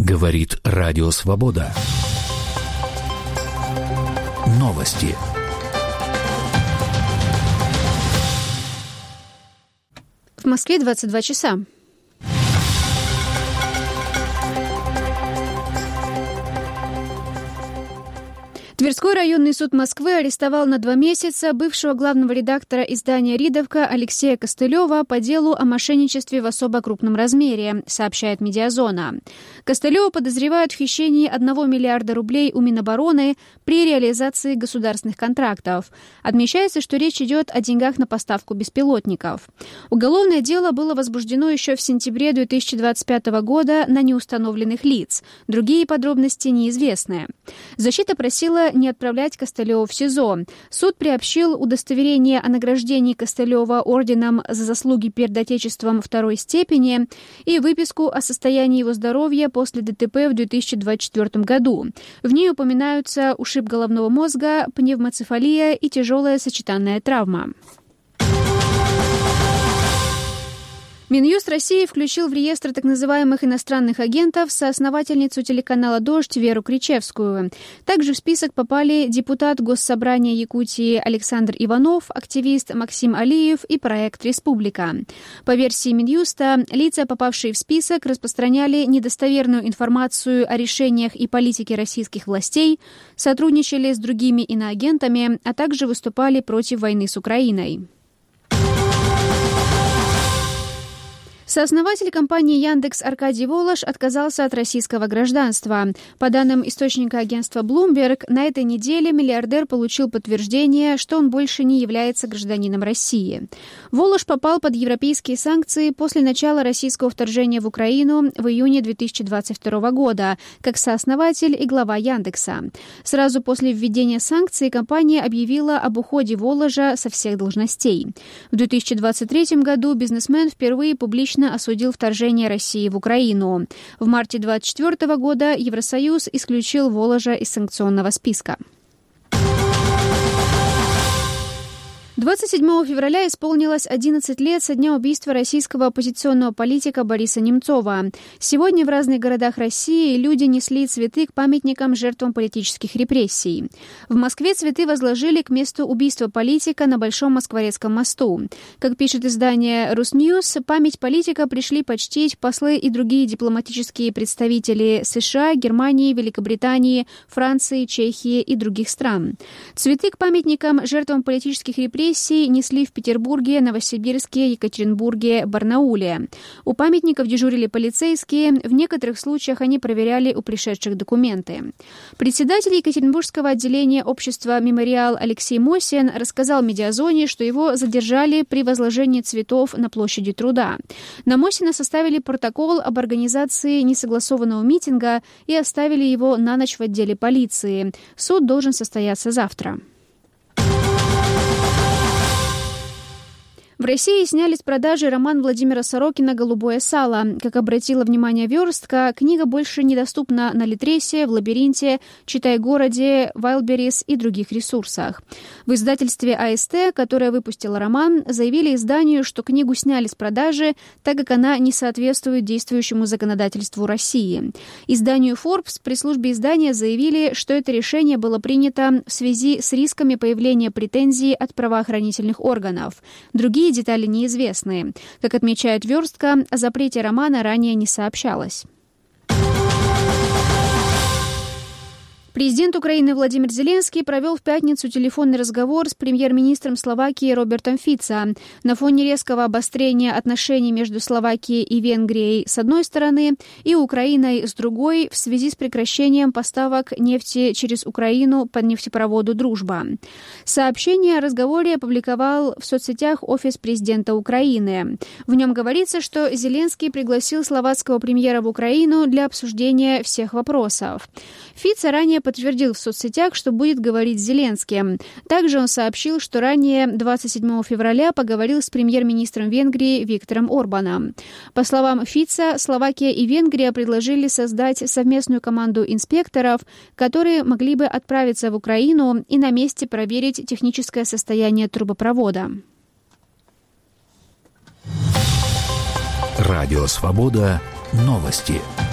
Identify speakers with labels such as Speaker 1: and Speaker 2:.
Speaker 1: Говорит Радио Свобода. Новости.
Speaker 2: В Москве 22 часа. Тверской районный суд Москвы арестовал на 2 месяца бывшего главного редактора издания «Ридовка» Алексея Костылева по делу о мошенничестве в особо крупном размере, сообщает «Медиазона». Костылева подозревают в хищении 1 миллиарда рублей у Минобороны при реализации государственных контрактов. Отмечается, что речь идет о деньгах на поставку беспилотников. Уголовное дело было возбуждено еще в сентябре 2025 года на неустановленных лиц. Другие подробности неизвестны. Защита просила не отправлять Костылева в СИЗО. Суд приобщил удостоверение о награждении Костылева орденом за заслуги перед Отечеством 2 степени и выписку о состоянии его здоровья после ДТП в 2024 году. В ней упоминаются ушиб головного мозга, пневмоцефалия и тяжелая сочетанная травма. Минюст России включил в реестр так называемых иностранных агентов соосновательницу телеканала «Дождь» Веру Кричевскую. Также в список попали депутат Госсобрания Якутии Александр Иванов, активист Максим Алиев и проект «Республика». По версии Минюста, лица, попавшие в список, распространяли недостоверную информацию о решениях и политике российских властей, сотрудничали с другими иноагентами, а также выступали против войны с Украиной. Сооснователь компании «Яндекс» Аркадий Волош отказался от российского гражданства. По данным источника агентства Bloomberg, на этой неделе миллиардер получил подтверждение, что он больше не является гражданином России. Волош попал под европейские санкции после начала российского вторжения в Украину в июне 2022 года, как сооснователь и глава «Яндекса». Сразу после введения санкций компания объявила об уходе Воложа со всех должностей. В 2023 году бизнесмен впервые публично осудил вторжение России в Украину. В марте 2024 года Евросоюз исключил Воложа из санкционного списка. 27 февраля исполнилось 11 лет со дня убийства российского оппозиционного политика Бориса Немцова. Сегодня в разных городах России люди несли цветы к памятникам жертвам политических репрессий. В Москве цветы возложили к месту убийства политика на Большом Москворецком мосту. Как пишет издание «Русньюз», память политика пришли почтить послы и другие дипломатические представители США, Германии, Великобритании, Франции, Чехии и других стран. Цветы к памятникам жертвам политических репрессий несли в Петербурге, Новосибирске, Екатеринбурге, Барнауле. У памятников дежурили полицейские, в некоторых случаях они проверяли у пришедших документы. Председатель Екатеринбургского отделения общества «Мемориал» Алексей Мосин рассказал «Медиазоне», что его задержали при возложении цветов на площади Труда. На Мосина составили протокол об организации несогласованного митинга и оставили его на ночь в отделе полиции. Суд должен состояться завтра. В России сняли с продажи роман Владимира Сорокина «Голубое сало». Как обратила внимание «Верстка», книга больше недоступна на Литресе, в Лабиринте, Читай-городе, Wildberries и других ресурсах. В издательстве АСТ, которое выпустило роман, заявили изданию, что книгу сняли с продажи, так как она не соответствует действующему законодательству России. Изданию Forbes при службе издания заявили, что это решение было принято в связи с рисками появления претензий от правоохранительных органов. Другие детали неизвестны. Как отмечает «Верстка», о запрете романа ранее не сообщалось. Президент Украины Владимир Зеленский провел в пятницу телефонный разговор с премьер-министром Словакии Робертом Фицо. На фоне резкого обострения отношений между Словакией и Венгрией с одной стороны и Украиной с другой в связи с прекращением поставок нефти через Украину по нефтепроводу «Дружба». Сообщение о разговоре опубликовал в соцсетях офис президента Украины. В нем говорится, что Зеленский пригласил словацкого премьера в Украину для обсуждения всех вопросов. Фицо ранее подтвердил в соцсетях, что будет говорить с Зеленским. Также он сообщил, что ранее 27 февраля поговорил с премьер-министром Венгрии Виктором Орбаном. По словам Фицо, Словакия и Венгрия предложили создать совместную команду инспекторов, которые могли бы отправиться в Украину и на месте проверить техническое состояние трубопровода.
Speaker 1: Радио «Свобода». Новости.